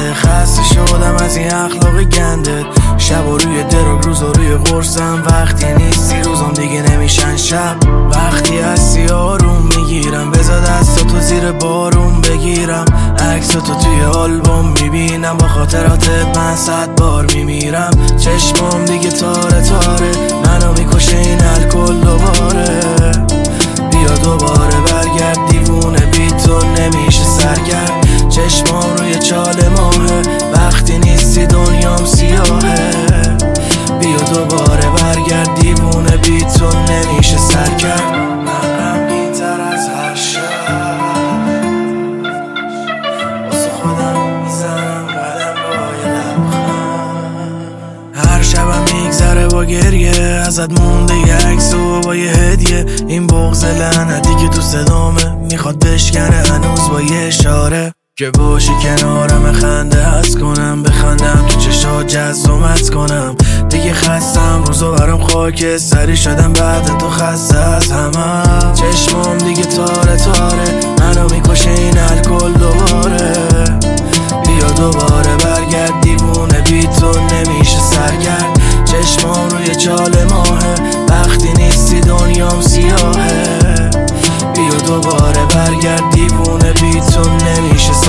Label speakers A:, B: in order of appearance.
A: خسته شدم از این اخلاق گندت. شب و روی دراگ، روز و روی قرصم. وقتی نیستی روزم دیگه نمیشن شب. وقتی هستی آروم میگیرم، بذار دستاتو زیر بارون بگیرم. عکساتو توی آلبوم میبینم، با خاطراتت من 100 بار میمیرم. چشمام دیگه تاره تاره، منو میکشه این الکل دوباره. بیا دوباره برگرد دیوونه، بی تو نمیشه سرگرد. چشمام روی چال ماهه، وقتی نیستی دنیام سیاهه. بیا دوباره برگرد دیوونه، بی تو نمیشه سرگرد. من غمگین تر از هر شب، واسه خودم میزنم قدم با یه لبخند. هر شبم میگذره با گریه، ازت مونده یه عکس و با یه هدیه. این بغض لعنتی که تو صدامه، میخواد بشکنه هنوز با یه اشاره. که باشی کنارم خنده هست کنم، بخندم تو چشات جزومت کنم. دیگه خستم روزا برام خاک سری شدم، بعد تو خسته از همه. چشمام دیگه تاره تاره، منو میکشه این الکل دوباره. بیا دوباره برگرد دیوونه، بی تو نمیشه سرگرد. چشمام روی چال ماهه، وقتی نیستی دنیام سیاهه. بیا دوباره برگرد دیوونه، بی تو نمیشه